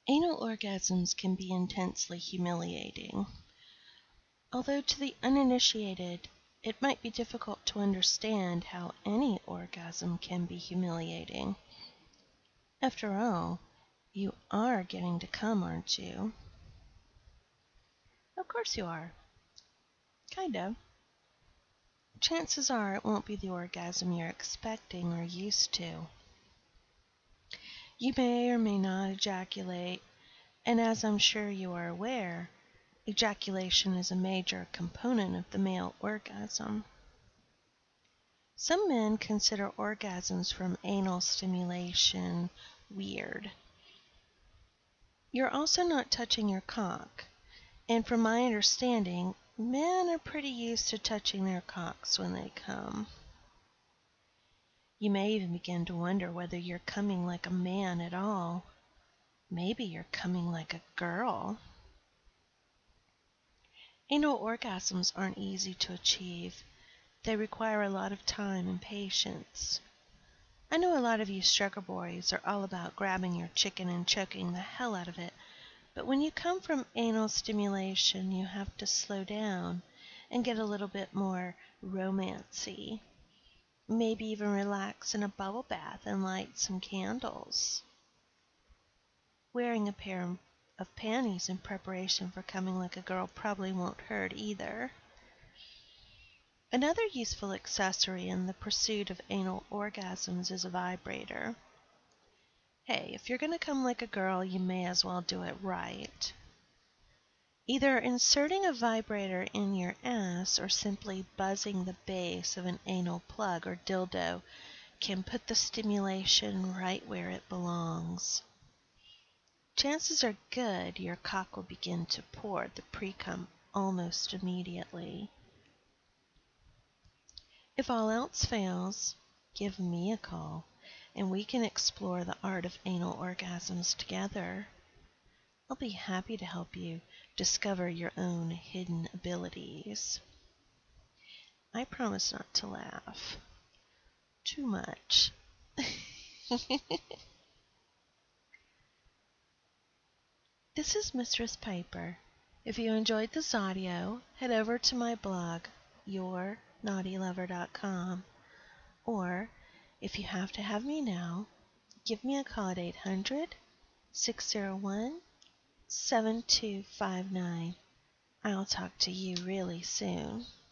Anal orgasms can be intensely humiliating. Although to the uninitiated, it might be difficult to understand how any orgasm can be humiliating. After all, you are getting to come, aren't you? Of course you are. Kind of. Chances are it won't be the orgasm you're expecting or used to. You may or may not ejaculate, and as I'm sure you are aware, ejaculation is a major component of the male orgasm. Some men consider orgasms from anal stimulation weird. You're also not touching your cock, and from my understanding, men are pretty used to touching their cocks when they come. You may even begin to wonder whether you're coming like a man at all. Maybe you're coming like a girl. Anal orgasms aren't easy to achieve. They require a lot of time and patience. I know a lot of you struggle boys are all about grabbing your chicken and choking the hell out of it, but when you come from anal stimulation, you have to slow down and get a little bit more romancy. Maybe even relax in a bubble bath and light some candles. Wearing a pair of panties in preparation for coming like a girl probably won't hurt either. Another useful accessory in the pursuit of anal orgasms is a vibrator. Hey, if you're going to come like a girl, you may as well do it right. Either inserting a vibrator in your ass or simply buzzing the base of an anal plug or dildo can put the stimulation right where it belongs. Chances are good your cock will begin to pour the pre-cum almost immediately. If all else fails, give me a call and we can explore the art of anal orgasms together. I'll be happy to help you discover your own hidden abilities. I promise not to laugh too much. This is Mistress Piper. If you enjoyed this audio, head over to my blog, yournaughtylover.com, or if you have to have me now, give me a call at 800-601-7259. I'll talk to you really soon.